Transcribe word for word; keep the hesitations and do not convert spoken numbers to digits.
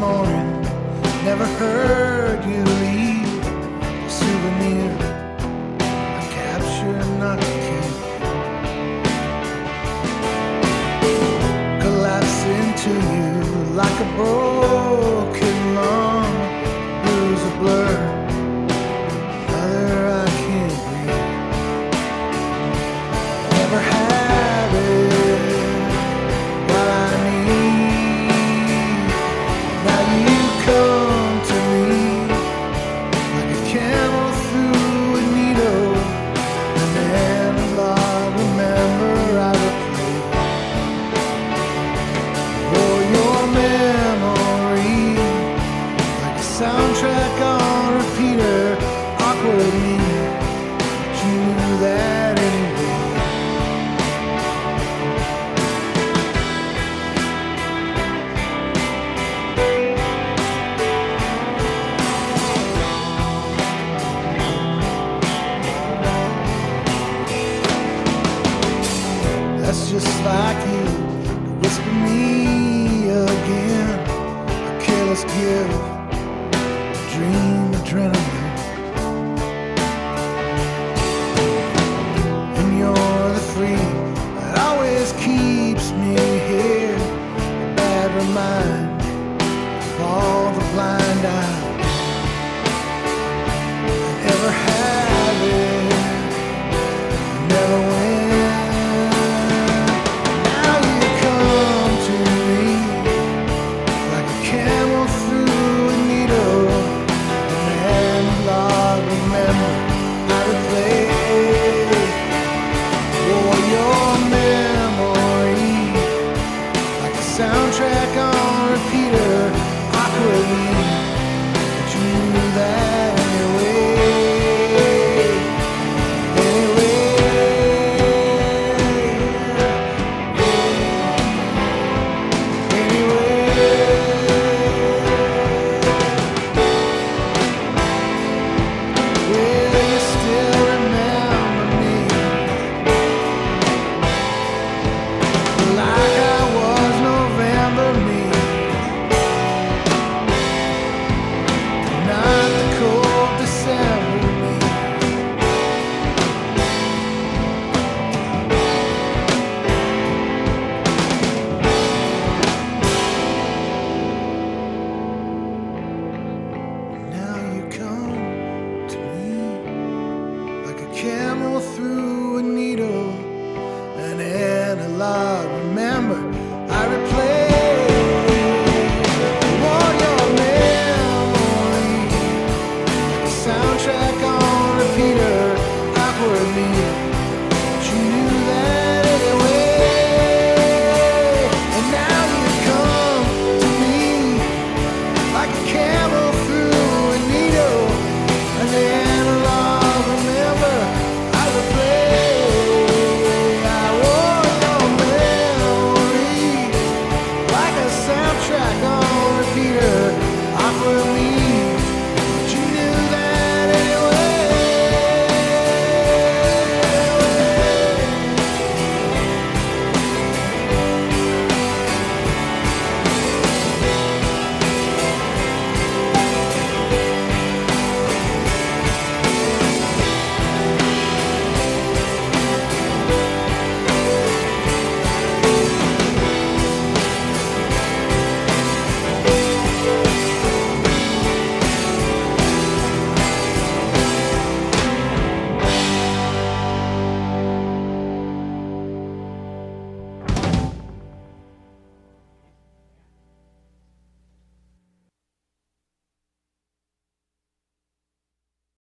morning. Never heard you leave a souvenir, a capture not to keep. Collapse into you like a broken lung, blues a blur. Other I can't breathe. Never had it what I need. Now you come to me like a camel through a needle. And then I remember I replay for your memory like a soundtrack on repeater. Awkward me, but you knew that anyway. That's just like you to whisper me again. A careless gift, a dream, adrenaline.